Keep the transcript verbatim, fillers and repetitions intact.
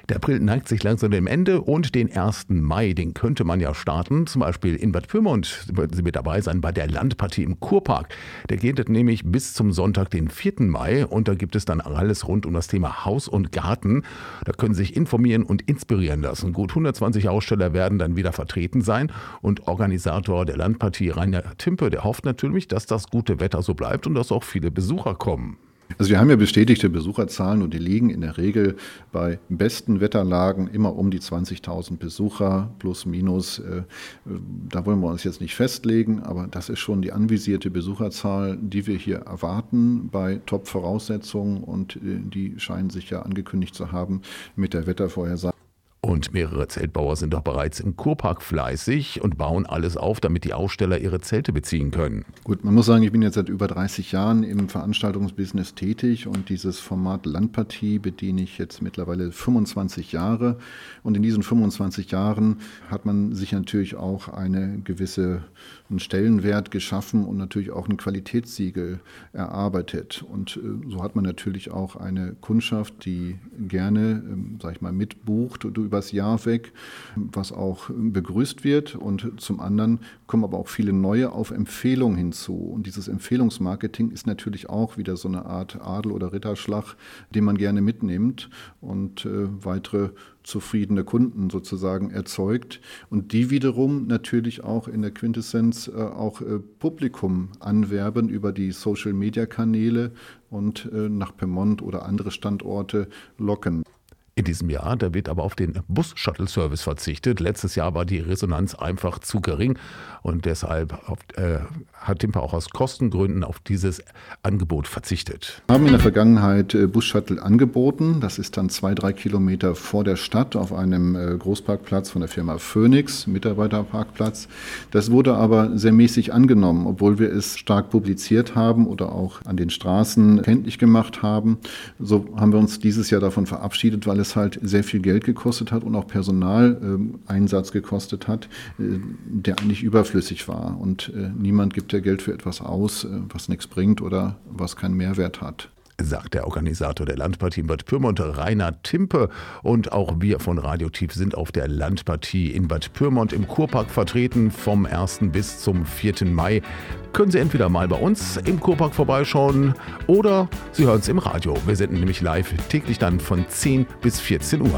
Der April neigt sich langsam dem Ende und den ersten Mai, den könnte man ja starten. Zum Beispiel in Bad Pyrmont würden Sie mit dabei sein bei der Landpartie im Kurpark. Der geht nämlich bis zum Sonntag, den vierten Mai. Und da gibt es dann alles rund um das Thema Haus und Garten. Da können Sie sich informieren und inspirieren lassen. Gut hundertzwanzig Aussteller werden dann wieder vertreten sein. Und Organisator der Landpartie, Rainer Timpe, der hofft natürlich, dass das gute Wetter so bleibt und dass auch viele Besucher kommen. Also wir haben ja bestätigte Besucherzahlen und die liegen in der Regel bei besten Wetterlagen immer um die zwanzigtausend Besucher plus minus. Da wollen wir uns jetzt nicht festlegen, aber das ist schon die anvisierte Besucherzahl, die wir hier erwarten bei Top-Voraussetzungen und die scheinen sich ja angekündigt zu haben mit der Wettervorhersage. Und mehrere Zeltbauer sind doch bereits im Kurpark fleißig und bauen alles auf, damit die Aussteller ihre Zelte beziehen können. Gut, man muss sagen, ich bin jetzt seit über dreißig Jahren im Veranstaltungsbusiness tätig und dieses Format Landpartie bediene ich jetzt mittlerweile fünfundzwanzig Jahre. Und in diesen fünfundzwanzig Jahren hat man sich natürlich auch eine gewisse einen Stellenwert geschaffen und natürlich auch ein Qualitätssiegel erarbeitet. Und äh, so hat man natürlich auch eine Kundschaft, die gerne, ähm, sag ich mal, mitbucht übers Jahr weg, was auch begrüßt wird. Und zum anderen kommen aber auch viele neue auf Empfehlung hinzu. Und dieses Empfehlungsmarketing ist natürlich auch wieder so eine Art Adel- oder Ritterschlag, den man gerne mitnimmt und äh, weitere zufriedene Kunden sozusagen erzeugt und die wiederum natürlich auch in der Quintessenz äh, auch äh, Publikum anwerben über die Social-Media-Kanäle und äh, nach Pyrmont oder andere Standorte locken. In diesem Jahr, da wird aber auf den Bus-Shuttle-Service verzichtet. Letztes Jahr war die Resonanz einfach zu gering und deshalb auf, äh, hat Timpe auch aus Kostengründen auf dieses Angebot verzichtet. Wir haben in der Vergangenheit äh, Bus-Shuttle angeboten. Das ist dann zwei, drei Kilometer vor der Stadt auf einem äh, Großparkplatz von der Firma Phoenix, Mitarbeiterparkplatz. Das wurde aber sehr mäßig angenommen, obwohl wir es stark publiziert haben oder auch an den Straßen kenntlich gemacht haben. So haben wir uns dieses Jahr davon verabschiedet, weil es es halt sehr viel Geld gekostet hat und auch Personaleinsatz äh, gekostet hat, äh, der eigentlich überflüssig war. Und äh, niemand gibt ja Geld für etwas aus, äh, was nichts bringt oder was keinen Mehrwert hat. Sagt der Organisator der Landpartie in Bad Pyrmont, Rainer Timpe. Und auch wir von Radio Tief sind auf der Landpartie in Bad Pyrmont im Kurpark vertreten. Vom ersten bis zum vierten Mai können Sie entweder mal bei uns im Kurpark vorbeischauen oder Sie hören es im Radio. Wir senden nämlich live täglich dann von zehn bis vierzehn Uhr.